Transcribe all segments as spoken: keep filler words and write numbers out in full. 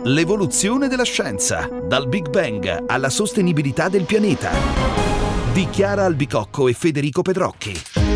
L'evoluzione della scienza, dal Big Bang alla sostenibilità del pianeta. Di Chiara Albicocco e Federico Pedrocchi.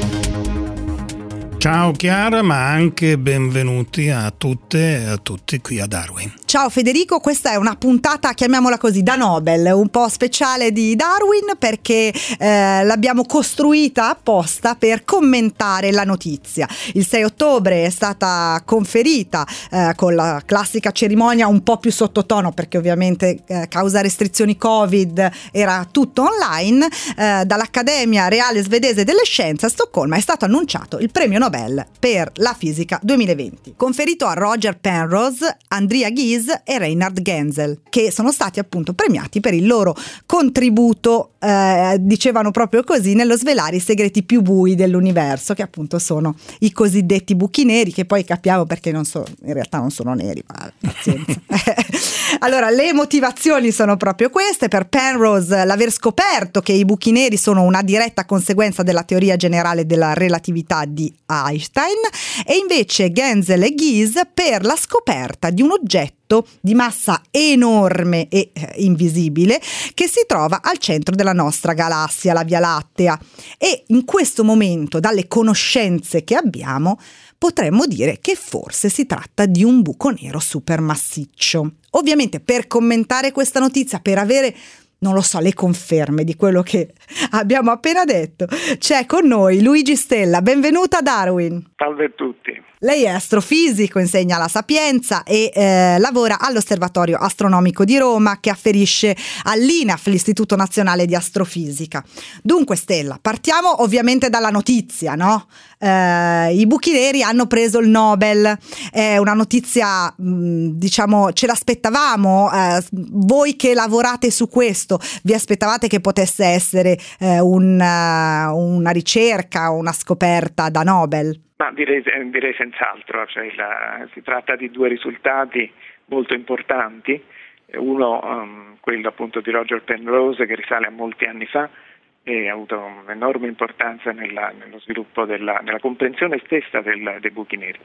Ciao Chiara, ma anche benvenuti a tutte e a tutti qui a Darwin. Ciao Federico, questa è una puntata, chiamiamola così, da Nobel, un po' speciale di Darwin perché eh, l'abbiamo costruita apposta per commentare la notizia. Il sei ottobre è stata conferita eh, con la classica cerimonia un po' più sottotono perché ovviamente eh, causa restrizioni Covid era tutto online, eh, dall'Accademia Reale Svedese delle Scienze a Stoccolma è stato annunciato il premio Nobel per la fisica duemilaventi, conferito a Roger Penrose, Andrea Ghez e Reinhard Genzel, che sono stati appunto premiati per il loro contributo, eh, dicevano proprio così, nello svelare i segreti più bui dell'universo, che appunto sono i cosiddetti buchi neri, che poi capiamo perché non so, in realtà non sono neri, ma pazienza. Allora, le motivazioni sono proprio queste. Per Penrose, l'aver scoperto che i buchi neri sono una diretta conseguenza della teoria generale della relatività di Einstein, e invece Genzel e Ghez per la scoperta di un oggetto di massa enorme e eh, invisibile che si trova al centro della nostra galassia, la Via Lattea, e in questo momento, dalle conoscenze che abbiamo, potremmo dire che forse si tratta di un buco nero supermassiccio. Ovviamente, per commentare questa notizia, per avere, non lo so, le conferme di quello che abbiamo appena detto, c'è con noi Luigi Stella. Benvenuta a Darwin. Salve a tutti. Lei è astrofisico, insegna alla Sapienza e eh, lavora all'Osservatorio Astronomico di Roma, che afferisce all'I N A F, l'Istituto Nazionale di Astrofisica. Dunque Stella, partiamo ovviamente dalla notizia, no? Eh, I buchi neri hanno preso il Nobel, è una notizia, mh, diciamo, ce l'aspettavamo, eh, voi che lavorate su questo, vi aspettavate che potesse essere eh, un, uh, una ricerca, una scoperta da Nobel? Ma direi, direi senz'altro, cioè la, si tratta di due risultati molto importanti, uno um, quello appunto di Roger Penrose, che risale a molti anni fa e ha avuto un'enorme importanza nella, nello sviluppo della, nella comprensione stessa del, dei buchi neri,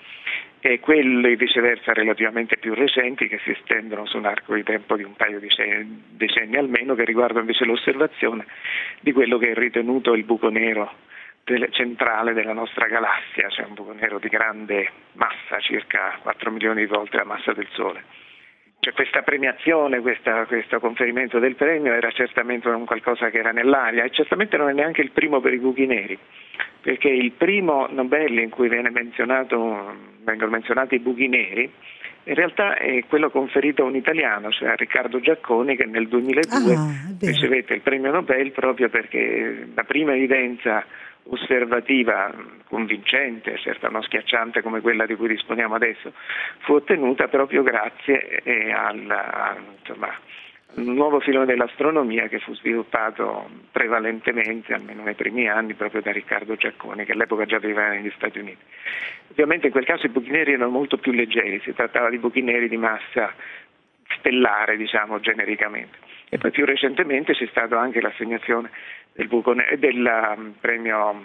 e quelli viceversa relativamente più recenti che si estendono su un arco di tempo di un paio di decenni almeno, che riguardano invece l'osservazione di quello che è ritenuto il buco nero centrale della nostra galassia, cioè un buco nero di grande massa, circa quattro milioni di volte la massa del Sole. Cioè questa premiazione, questa, questo conferimento del premio era certamente un qualcosa che era nell'aria, e certamente non è neanche il primo per i buchi neri, perché il primo Nobel in cui viene menzionato, vengono menzionati i buchi neri, in realtà è quello conferito a un italiano, cioè a Riccardo Giacconi, che nel duemiladue ah, ricevette il premio Nobel proprio perché la prima evidenza osservativa convincente, certo non schiacciante come quella di cui disponiamo adesso, fu ottenuta proprio grazie al, a, insomma, un nuovo filone dell'astronomia che fu sviluppato prevalentemente, almeno nei primi anni, proprio da Riccardo Giacconi, che all'epoca già viveva negli Stati Uniti. Ovviamente in quel caso i buchi neri erano molto più leggeri, si trattava di buchi neri di massa stellare, diciamo genericamente. E poi più recentemente c'è stata anche l'assegnazione del, buco ne- del um, premio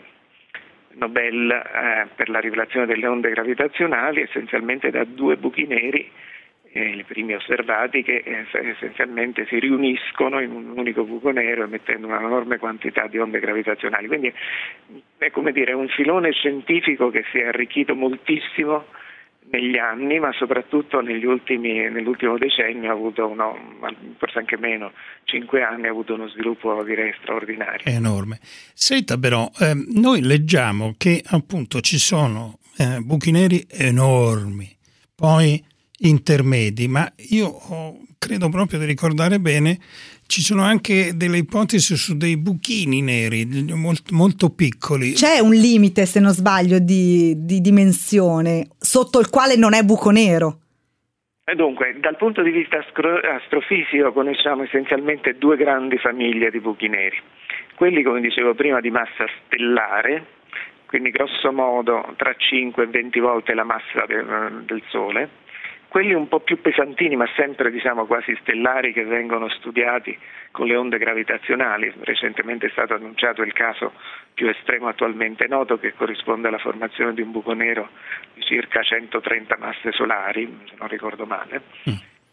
Nobel eh, per la rivelazione delle onde gravitazionali, essenzialmente da due buchi neri, eh, i primi osservati, che eh, essenzialmente si riuniscono in un unico buco nero emettendo una enorme quantità di onde gravitazionali. Quindi è come dire un filone scientifico che si è arricchito moltissimo negli anni, ma soprattutto negli ultimi, nell'ultimo decennio ha avuto uno, forse anche meno, cinque anni ha avuto uno sviluppo direi straordinario. È enorme. Senta però, eh, noi leggiamo che appunto ci sono eh, buchi neri enormi, poi intermedi, ma io ho, credo proprio di ricordare bene, ci sono anche delle ipotesi su dei buchini neri molto, molto piccoli. C'è un limite, se non sbaglio, di, di dimensione sotto il quale non è buco nero. E dunque, dal punto di vista astro- astrofisico conosciamo essenzialmente due grandi famiglie di buchi neri. Quelli, come dicevo prima, di massa stellare, quindi grosso modo tra cinque e venti volte la massa del, del Sole. Quelli un po' più pesantini, ma sempre diciamo quasi stellari, che vengono studiati con le onde gravitazionali. Recentemente è stato annunciato il caso più estremo attualmente noto, che corrisponde alla formazione di un buco nero di circa centotrenta masse solari, se non ricordo male. Mm.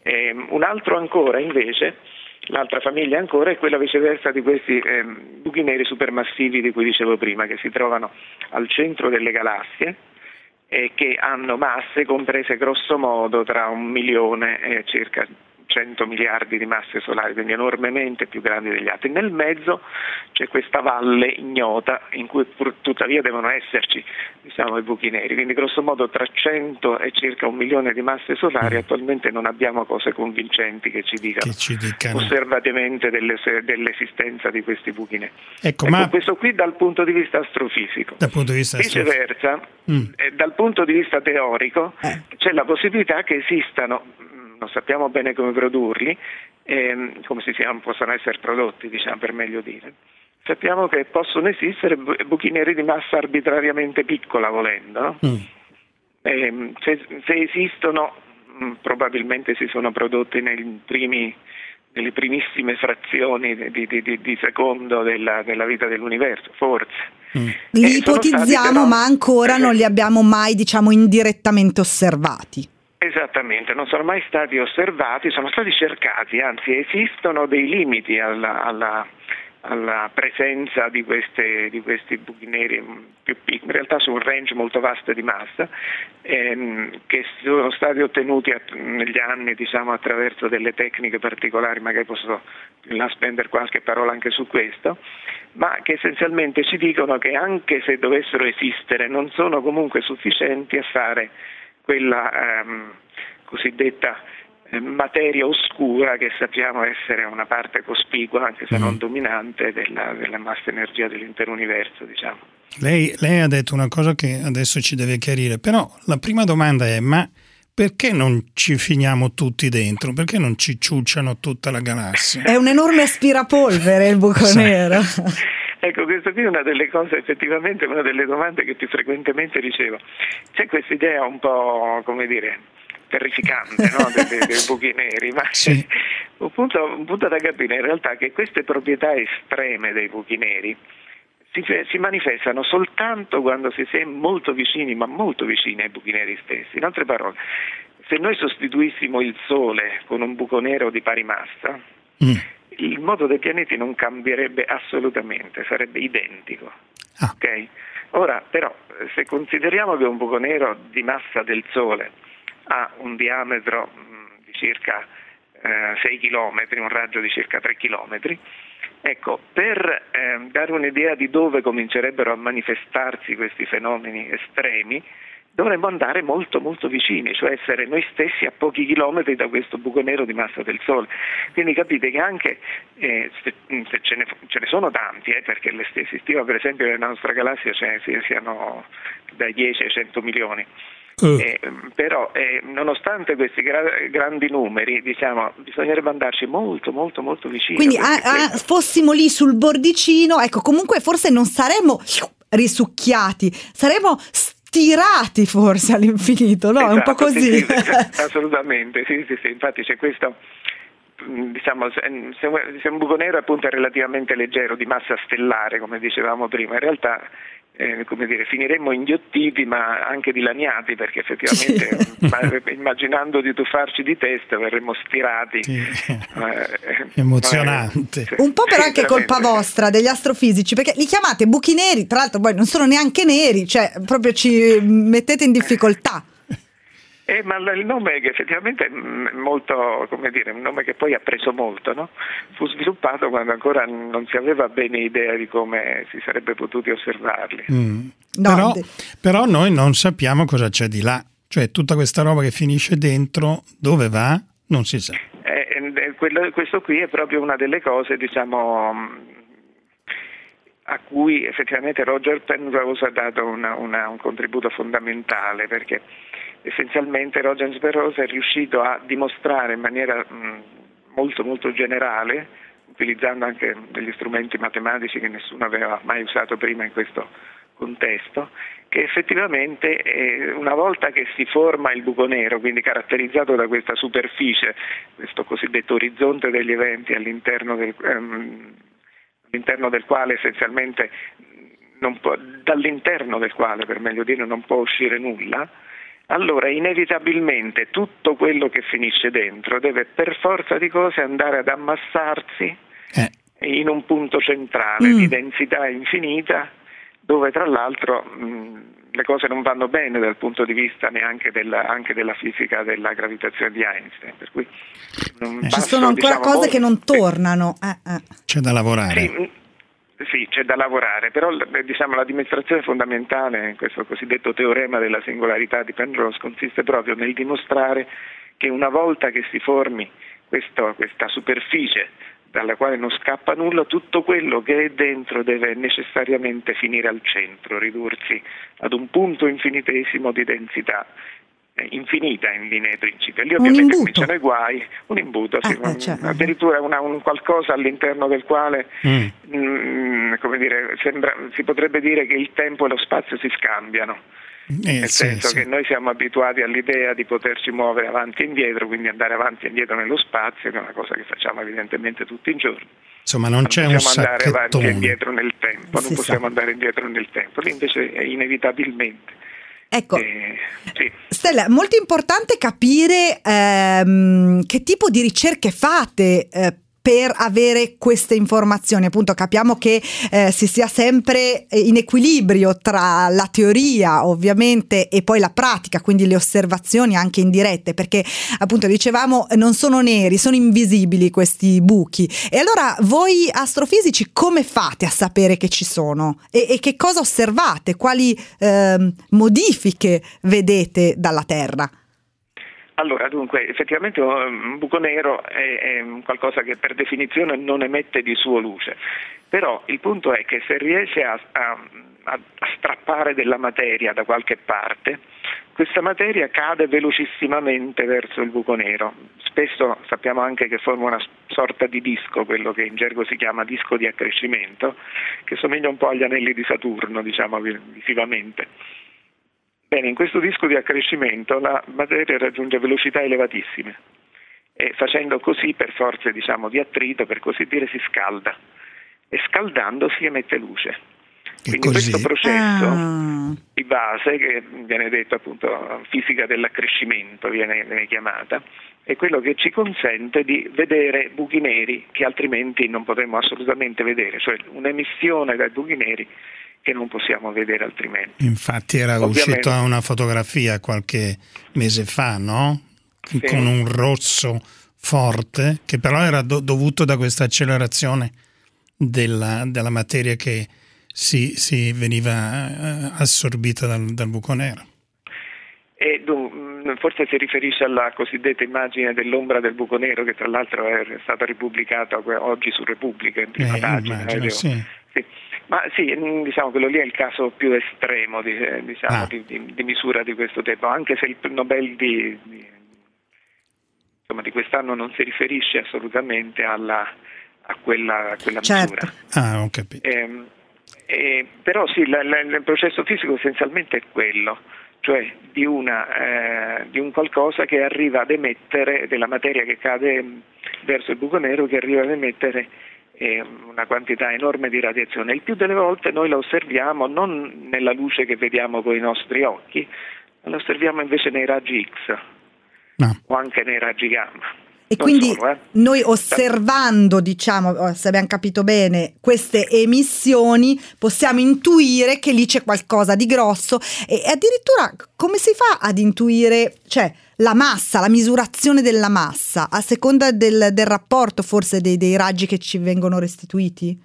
Eh, un altro ancora invece, l'altra famiglia ancora è quella viceversa di questi eh, buchi neri supermassivi di cui dicevo prima, che si trovano al centro delle galassie e che hanno masse comprese grosso modo tra un milione e circa cento miliardi di masse solari, quindi enormemente più grandi degli altri. Nel mezzo c'è questa valle ignota in cui pur tuttavia devono esserci, diciamo, i buchi neri, quindi grosso modo tra cento e circa un milione di masse solari. Attualmente non abbiamo cose convincenti che ci dicano, che ci dicano. osservativamente delle, dell'esistenza di questi buchi neri. Ecco, ecco, ma questo qui dal punto di vista astrofisico. Dal punto di vista Viceversa, mm. eh, dal punto di vista teorico Eh. c'è la possibilità che esistano, non sappiamo bene come produrli, ehm, come si chiama, possono essere prodotti, diciamo, per meglio dire. Sappiamo che possono esistere bu- buchi neri di massa arbitrariamente piccola, volendo. No? Mm. Ehm, se, se esistono, mh, probabilmente si sono prodotti nei primi, nelle primissime frazioni di, di, di, di secondo della, della vita dell'universo, forse. Mm. Li Eh, sono ipotizziamo, stati però- ma ancora non li abbiamo mai, diciamo, indirettamente osservati. Esattamente, non sono mai stati osservati, sono stati cercati, anzi esistono dei limiti alla, alla, alla presenza di, queste, di questi buchi neri più piccoli, in realtà su un range molto vasto di massa, ehm, che sono stati ottenuti att- negli anni, diciamo, attraverso delle tecniche particolari, magari posso là spendere qualche parola anche su questo, ma che essenzialmente ci dicono che anche se dovessero esistere non sono comunque sufficienti a fare quella ehm, cosiddetta eh, materia oscura che sappiamo essere una parte cospicua, anche se mm. non dominante, della, della massa energia dell'intero universo, diciamo. Lei, lei ha detto una cosa che adesso ci deve chiarire, però la prima domanda è: ma perché non ci finiamo tutti dentro? Perché non ci ciucciano tutta la galassia? È un enorme aspirapolvere il buco Sì. nero. Ecco, questa qui è una delle cose, effettivamente una delle domande che più frequentemente ricevo. C'è questa idea un po', come dire, terrificante, no? dei, dei, dei buchi neri, ma Sì. un, punto, un punto da capire in realtà è che queste proprietà estreme dei buchi neri si, si manifestano soltanto quando si è molto vicini, ma molto vicini ai buchi neri stessi. In altre parole, se noi sostituissimo il Sole con un buco nero di pari massa, mm. il modo dei pianeti non cambierebbe assolutamente, sarebbe identico. Ah. Okay? Ora, però, se consideriamo che un buco nero di massa del Sole ha un diametro mh, di circa eh, sei chilometri, un raggio di circa tre chilometri, ecco, per eh, dare un'idea di dove comincerebbero a manifestarsi questi fenomeni estremi, dovremmo andare molto molto vicini, cioè essere noi stessi a pochi chilometri da questo buco nero di massa del Sole. Quindi capite che anche eh, se, se ce, ne, ce ne sono tanti, eh, perché le, si stima per esempio nella nostra galassia ce ne siano dai dieci ai cento milioni. Uh. Eh, però eh, nonostante questi gra- grandi numeri, diciamo, bisognerebbe andarci molto molto molto vicini. Quindi a, a, fossimo lì sul bordicino, ecco, comunque forse non saremmo risucchiati, saremmo stirati forse all'infinito, no? Esatto, è un po' così. sì, sì, assolutamente, sì, sì, sì, infatti c'è questo, diciamo, se, se un buco nero appunto è relativamente leggero, di massa stellare, come dicevamo prima, in realtà Eh, come dire, finiremmo inghiottiti ma anche dilaniati, perché effettivamente sì. immaginando di tuffarci di testa verremmo stirati. Sì. Eh, emozionante. Eh, sì. Un po' però sì, anche colpa vostra, degli astrofisici, perché li chiamate buchi neri, tra l'altro poi non sono neanche neri, cioè proprio ci mettete in difficoltà. Eh, ma il nome che effettivamente è molto, come dire, un nome che poi ha preso molto, no? Fu sviluppato quando ancora non si aveva bene idea di come si sarebbe potuti osservarli. Mm. No, però, de- però noi non sappiamo cosa c'è di là, cioè tutta questa roba che finisce dentro, dove va? Non si sa. Eh, eh, quello, questo qui è proprio una delle cose, diciamo, a cui effettivamente Roger Penrose ha dato una, una, un contributo fondamentale, perché essenzialmente Roger Penrose è riuscito a dimostrare in maniera mh, molto molto generale, utilizzando anche degli strumenti matematici che nessuno aveva mai usato prima in questo contesto, che effettivamente eh, una volta che si forma il buco nero, quindi caratterizzato da questa superficie, questo cosiddetto orizzonte degli eventi all'interno del, ehm, all'interno del quale essenzialmente non può, dall'interno del quale, per meglio dire, non può uscire nulla, allora inevitabilmente tutto quello che finisce dentro deve per forza di cose andare ad ammassarsi eh. in un punto centrale mm. di densità infinita, dove tra l'altro mh, le cose non vanno bene dal punto di vista neanche della, anche della fisica della gravitazione di Einstein, per cui non eh. passo, ci sono ancora diciamo, cose molto, che non tornano. Eh, eh. C'è da lavorare. Sì, sì, c'è da lavorare, però diciamo la dimostrazione fondamentale in questo cosiddetto teorema della singolarità di Penrose consiste proprio nel dimostrare che una volta che si formi questo, questa superficie dalla quale non scappa nulla, tutto quello che è dentro deve necessariamente finire al centro, ridursi ad un punto infinitesimo di densità eh, infinita in linea di principio. Lì ovviamente cominciano i guai, un imbuto, sì, ah, cioè, un, addirittura una, un qualcosa all'interno del quale mm. mh, come dire, sembra, si potrebbe dire che il tempo e lo spazio si scambiano. Eh, Nel sì, senso sì. che noi siamo abituati all'idea di poterci muovere avanti e indietro, quindi andare avanti e indietro nello spazio, che è una cosa che facciamo evidentemente tutti i giorni. Insomma, non, non c'è un sacchettone. Non possiamo andare avanti e indietro nel tempo, si non possiamo sa. andare indietro nel tempo, lì invece è inevitabilmente. Ecco, eh, sì. Stella, molto importante capire ehm, che tipo di ricerche fate eh, per avere queste informazioni. Appunto capiamo che eh, si sia sempre in equilibrio tra la teoria ovviamente e poi la pratica, quindi le osservazioni anche indirette, perché appunto dicevamo non sono neri, sono invisibili questi buchi. E allora voi astrofisici come fate a sapere che ci sono? E, e che cosa osservate? Quali eh, modifiche vedete dalla Terra? Allora, dunque, effettivamente un buco nero è, è qualcosa che per definizione non emette di suo luce, però il punto è che se riesce a, a, a strappare della materia da qualche parte, questa materia cade velocissimamente verso il buco nero. Spesso sappiamo anche che forma una sorta di disco, quello che in gergo si chiama disco di accrescimento, che somiglia un po' agli anelli di Saturno, diciamo visivamente. Bene, in questo disco di accrescimento la materia raggiunge velocità elevatissime e facendo così per forze diciamo di attrito, per così dire, si scalda e scaldandosi emette luce. Quindi questo processo ah. di base, che viene detto appunto fisica dell'accrescimento, viene, viene chiamata, è quello che ci consente di vedere buchi neri che altrimenti non potremmo assolutamente vedere, cioè un'emissione dai buchi neri che non possiamo vedere altrimenti. Infatti era Ovviamente. uscita una fotografia qualche mese fa, no? Sì. Con un rosso forte, che però era do- dovuto da questa accelerazione della, della materia che si, si veniva eh, assorbita dal, dal buco nero. E dun, forse si riferisce alla cosiddetta immagine dell'ombra del buco nero, che tra l'altro è stata ripubblicata oggi su Repubblica in prima Eh, pagina. immagino, eh, sì. Sì. Ma sì, diciamo quello lì è il caso più estremo di, diciamo, Ah. di, di, di misura di questo tipo, anche se il Nobel di, di, insomma, di quest'anno non si riferisce assolutamente alla, a quella, a quella Certo. misura. Ah, ho capito. Eh, eh, però sì, la, la, il processo fisico essenzialmente è quello, cioè di, una, eh, di un qualcosa che arriva ad emettere, della materia che cade verso il buco nero, che arriva ad emettere una quantità enorme di radiazione. Il più delle volte noi la osserviamo non nella luce che vediamo con i nostri occhi, ma la osserviamo invece nei raggi X No. o anche nei raggi gamma. E Non quindi solo, eh. noi osservando, diciamo, se abbiamo capito bene, queste emissioni possiamo intuire che lì c'è qualcosa di grosso e addirittura come si fa ad intuire, cioè la massa, la misurazione della massa, a seconda del, del rapporto forse dei, dei raggi che ci vengono restituiti?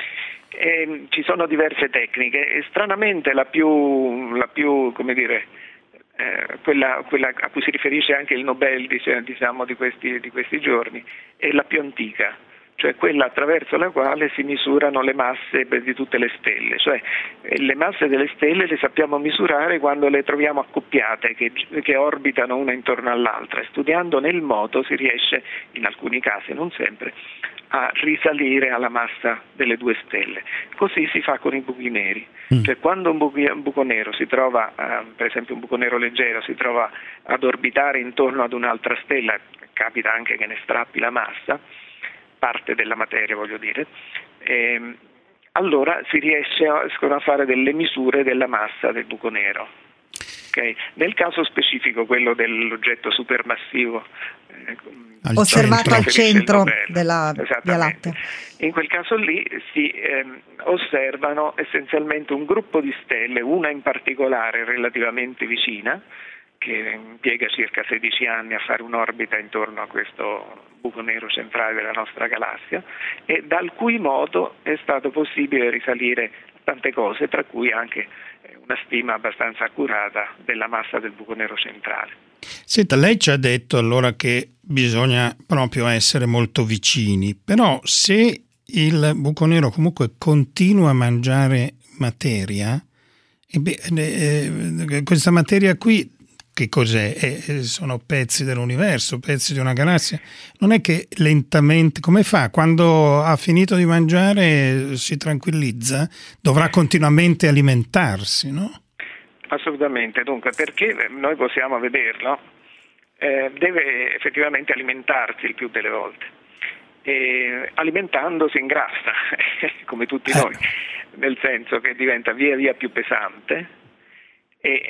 Eh, ci sono diverse tecniche e stranamente la più, la più come dire, eh, quella, quella a cui si riferisce anche il Nobel diciamo, di, questi, di questi giorni è la più antica, cioè quella attraverso la quale si misurano le masse di tutte le stelle, cioè le masse delle stelle le sappiamo misurare quando le troviamo accoppiate, che, che orbitano una intorno all'altra, e studiando nel moto si riesce, in alcuni casi, non sempre, a risalire alla massa delle due stelle. Così si fa con i buchi neri, mm. cioè quando un, buchi, un buco nero si trova, eh, per esempio un buco nero leggero, si trova ad orbitare intorno ad un'altra stella, capita anche che ne strappi la massa, parte della materia voglio dire, ehm, allora si riesce a, a fare delle misure della massa del buco nero. Okay. Nel caso specifico, quello dell'oggetto supermassivo eh, al osservato al centro della Via Lattea, in quel caso lì si ehm, osservano essenzialmente un gruppo di stelle, una in particolare relativamente vicina, che impiega circa sedici anni a fare un'orbita intorno a questo buco nero centrale della nostra galassia, e dal cui moto è stato possibile risalire tante cose, tra cui anche una stima abbastanza accurata della massa del buco nero centrale. Senta, lei ci ha detto allora che bisogna proprio essere molto vicini, però se il buco nero comunque continua a mangiare materia, e beh, eh, questa materia qui che cos'è? Eh, sono pezzi dell'universo, pezzi di una galassia. Non è che lentamente, come fa? Quando ha finito di mangiare si tranquillizza? Dovrà continuamente alimentarsi, no? Assolutamente. Dunque, perché noi possiamo vederlo, eh, deve effettivamente alimentarsi il più delle volte. E alimentandosi ingrassa, come tutti eh. noi, nel senso che diventa via via più pesante e...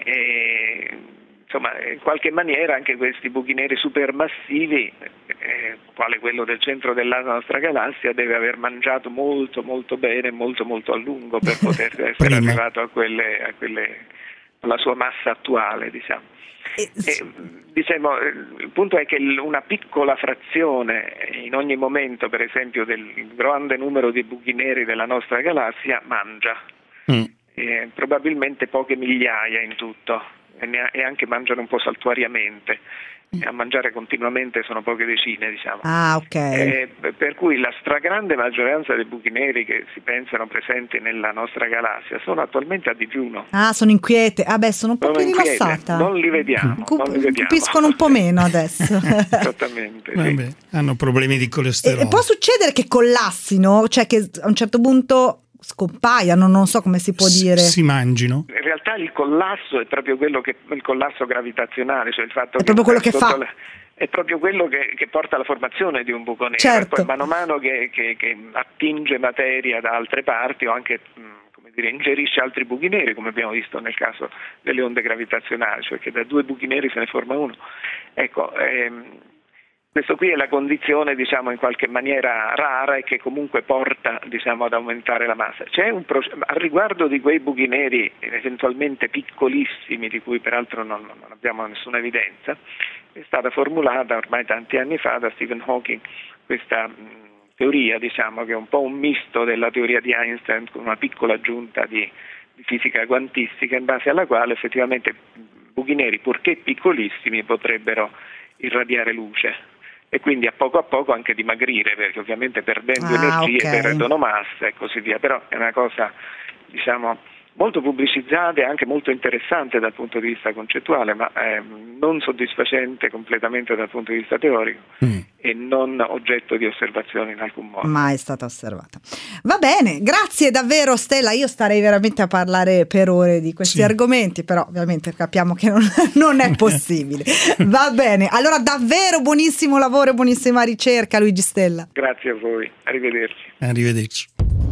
e insomma, in qualche maniera anche questi buchi neri supermassivi, eh, quale quello del centro della nostra galassia, deve aver mangiato molto molto bene, molto molto a lungo per poter essere arrivato a quelle, a quelle, alla sua massa attuale, diciamo. E, diciamo, il punto è che una piccola frazione in ogni momento, per esempio, del grande numero di buchi neri della nostra galassia mangia, mm. eh, probabilmente poche migliaia in tutto. E anche mangiano un po' saltuariamente, a mangiare continuamente sono poche decine, diciamo. Ah, ok. Eh, per cui la stragrande maggioranza dei buchi neri che si pensano presenti nella nostra galassia sono attualmente a digiuno. Ah, sono inquiete. Ah, beh, sono un po' più rilassata. Non li vediamo. Cup- non li vediamo. Capiscono un po' meno adesso. Esattamente. Vabbè, sì. Hanno problemi di colesterolo. E può succedere che collassino, cioè che a un certo punto scompaiano, non so come si può dire. Si mangino. In realtà il collasso è proprio quello che il collasso gravitazionale, cioè il fatto è che proprio quello che fa la, è proprio quello che, che porta alla formazione di un buco nero. Certo. E poi mano a mano che, che, che attinge materia da altre parti o anche come dire, ingerisce altri buchi neri, come abbiamo visto nel caso delle onde gravitazionali, cioè che da due buchi neri se ne forma uno. Ecco, ehm, questo qui è la condizione, diciamo, in qualche maniera rara e che comunque porta, diciamo, ad aumentare la massa. C'è un pro- a riguardo di quei buchi neri eventualmente piccolissimi, di cui peraltro non, non abbiamo nessuna evidenza, è stata formulata ormai tanti anni fa da Stephen Hawking questa mh, teoria, diciamo, che è un po' un misto della teoria di Einstein con una piccola aggiunta di, di fisica quantistica, in base alla quale effettivamente buchi neri, purché piccolissimi, potrebbero irradiare luce e quindi a poco a poco anche dimagrire, perché ovviamente perdendo ah, energie okay. perdono massa e così via, però è una cosa, diciamo, molto pubblicizzata e anche molto interessante dal punto di vista concettuale, ma eh, non soddisfacente completamente dal punto di vista teorico mm. e non oggetto di osservazione in alcun modo. Mai è stata osservata. Va bene, grazie davvero Stella, io starei veramente a parlare per ore di questi sì. argomenti, però ovviamente capiamo che non, non è possibile. Va bene, allora davvero buonissimo lavoro e buonissima ricerca Luigi Stella. Grazie a voi, arrivederci. Arrivederci.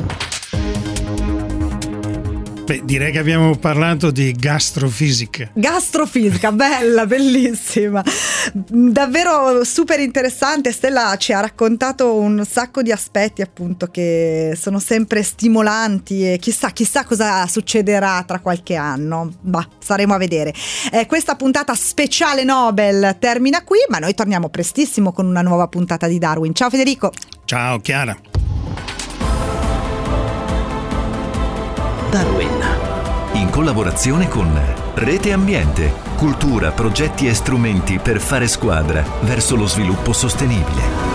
Beh, direi che abbiamo parlato di gastrofisica. Gastrofisica, bella, bellissima. Davvero super interessante. Stella ci ha raccontato un sacco di aspetti, appunto, che sono sempre stimolanti e chissà, chissà cosa succederà tra qualche anno. Bah, staremo a vedere. Eh, questa puntata speciale Nobel termina qui, ma noi torniamo prestissimo con una nuova puntata di Darwin. Ciao Federico. Ciao Chiara. Darwin, in collaborazione con Rete Ambiente, cultura, progetti e strumenti per fare squadra verso lo sviluppo sostenibile.